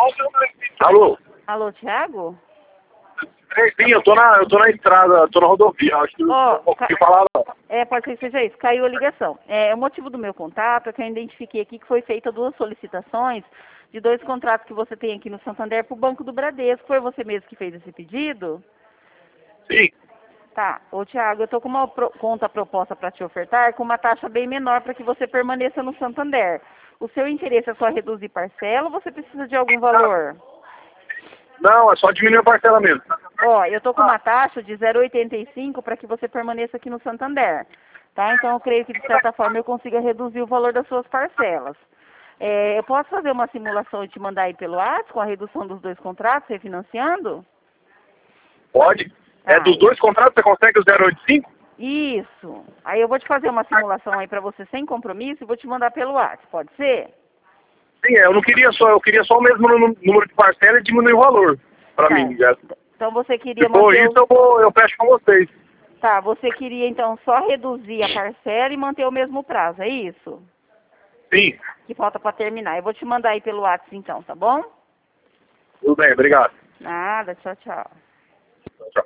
Alô? Alô, Thiago? Sim, eu tô na estrada, tô na rodovia, acho que Ó, não consegui falar não. pode ser que seja isso, caiu a ligação. O motivo do meu contato é que eu identifiquei aqui que foi feita 2 solicitações de 2 contratos que você tem aqui no Santander para o Banco do Bradesco. Foi você mesmo que fez esse pedido? Sim, Tá. Ô, Thiago, eu tô com uma conta proposta para te ofertar com uma taxa bem menor para que você permaneça no Santander. O seu interesse é só reduzir parcela ou você precisa de algum valor? não, é só diminuir a parcela mesmo. Ó, eu tô com uma taxa de 0,85 para que você permaneça aqui no Santander, tá? Então eu creio que de certa forma eu consiga reduzir o valor das suas parcelas. Eu posso fazer uma simulação e te mandar aí pelo WhatsApp com a redução dos 2 contratos, refinanciando? Pode? Tá. É dos 2 contratos, você consegue o 085? Isso. Aí eu vou te fazer uma simulação aí para você sem compromisso e vou te mandar pelo WhatsApp, pode ser? Sim, eu queria só o mesmo número de parcela e diminuir o valor pra Tá. mim. Já. Então você queria Depois manter isso eu fecho com vocês. Tá, você queria então só reduzir a parcela e manter o mesmo prazo, é isso? Sim, Que falta para terminar. Eu vou te mandar aí pelo WhatsApp então, tá bom? tudo bem, obrigado. Nada, tchau, tchau. Tchau.